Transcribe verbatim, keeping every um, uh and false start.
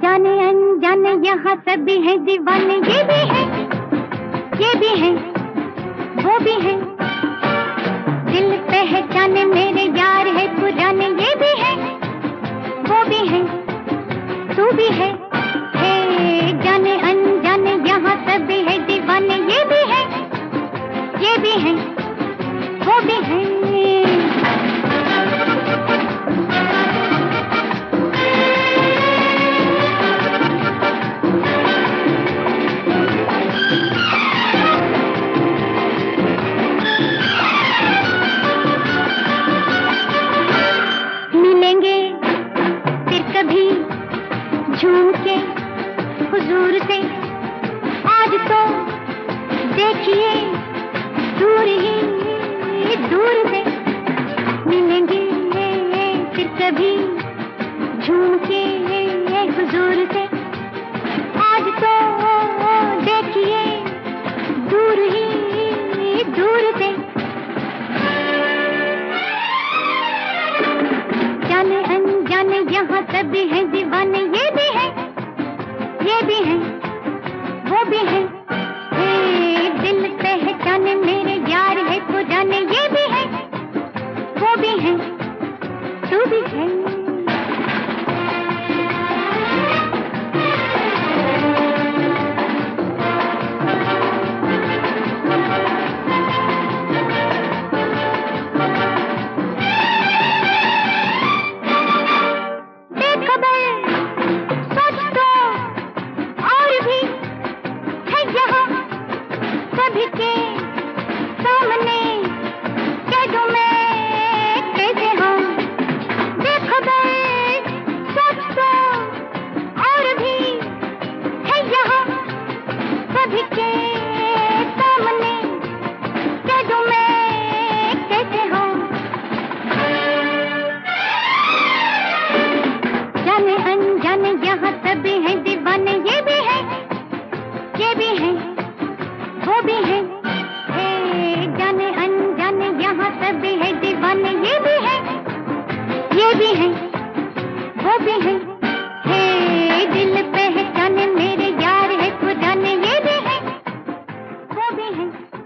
जाने अनजाने यहाँ सभी हैं दीवाने, ये भी है, ये भी है, वो भी है। दिल पहचाने मेरे यार है पुराने, ये भी है, वो भी है, तू भी है। हे जाने अनजाने यहाँ सभी है दीवाने, ये भी है, ये भी है, वो भी है। झूम के हुजूर से आज तो देखिए दूर ही दूर से मिलेंगे फिर कभी। झूम के हुजूर से आज तो देखिए दूर ही दूर से। जाने अनजाने यहाँ सभी है दीवाने, ये भी है, ये भी है, वो भी है। हे दिल पहचाने मेरे यार है पुराने, ये भी है, वो भी है, तू भी है। सभी के सामने कह दूं मैं कैसे हूँ, देखो बे सोच तो और भी है यहाँ। सभी के सामने कह दूं मैं कैसे हूँ। जाने अनजाने यहाँ सभी हैं दीवाने, ये भी है, ये भी है, वो भी है। हे जाने अनजाने यहाँ सभी है दीवाने, ये भी है, ये भी है, वो भी है। हे दिल पहचाने मेरे यार है पुराने, ये भी है, वो भी है।